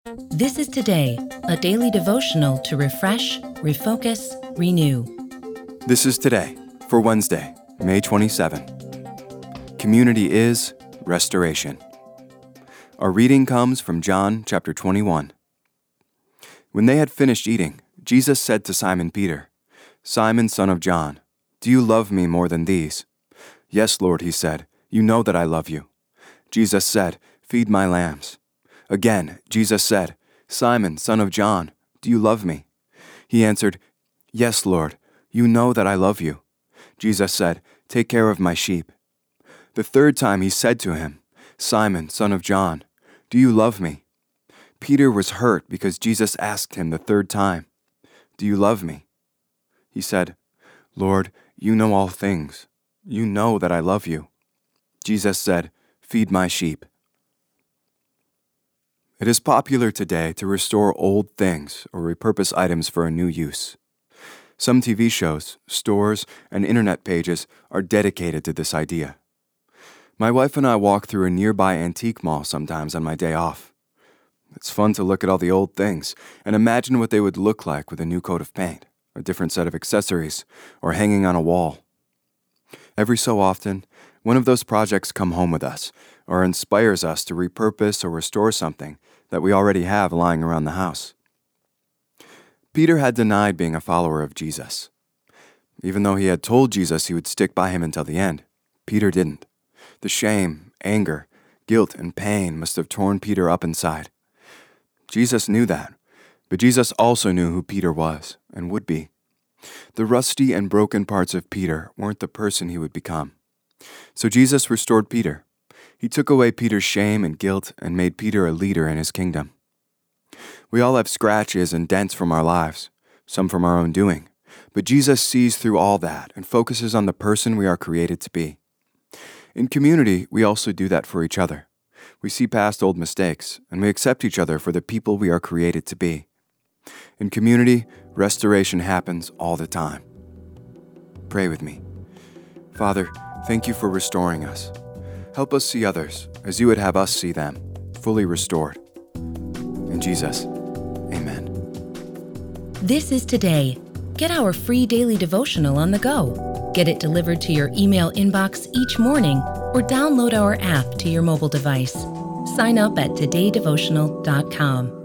This is Today, a daily devotional to refresh, refocus, renew. This is Today for Wednesday, May 27. Community is restoration. Our reading comes from John chapter 21. When they had finished eating, Jesus said to Simon Peter, "Simon, son of John, do you love me more than these?" "Yes, Lord," he said, "you know that I love you." Jesus said, "Feed my lambs." Again, Jesus said, "Simon, son of John, do you love me?" He answered, "Yes, Lord, you know that I love you." Jesus said, "Take care of my sheep." The third time he said to him, "Simon, son of John, do you love me?" Peter was hurt because Jesus asked him the third time, "Do you love me?" He said, "Lord, you know all things. You know that I love you." Jesus said, "Feed my sheep." It is popular today to restore old things or repurpose items for a new use. Some TV shows, stores, and internet pages are dedicated to this idea. My wife and I walk through a nearby antique mall sometimes on my day off. It's fun to look at all the old things and imagine what they would look like with a new coat of paint, a different set of accessories, or hanging on a wall. Every so often, one of those projects come home with us or inspires us to repurpose or restore something that we already have lying around the house. Peter had denied being a follower of Jesus. Even though he had told Jesus he would stick by him until the end, Peter didn't. The shame, anger, guilt, and pain must have torn Peter up inside. Jesus knew that, but Jesus also knew who Peter was and would be. The rusty and broken parts of Peter weren't the person he would become. So Jesus restored Peter. He took away Peter's shame and guilt and made Peter a leader in his kingdom. We all have scratches and dents from our lives, some from our own doing, but Jesus sees through all that and focuses on the person we are created to be. In community, we also do that for each other. We see past old mistakes, and we accept each other for the people we are created to be. In community, restoration happens all the time. Pray with me. Father, thank you for restoring us. Help us see others as you would have us see them, fully restored. In Jesus, amen. This is Today. Get our free daily devotional on the go. Get it delivered to your email inbox each morning or download our app to your mobile device. Sign up at todaydevotional.com.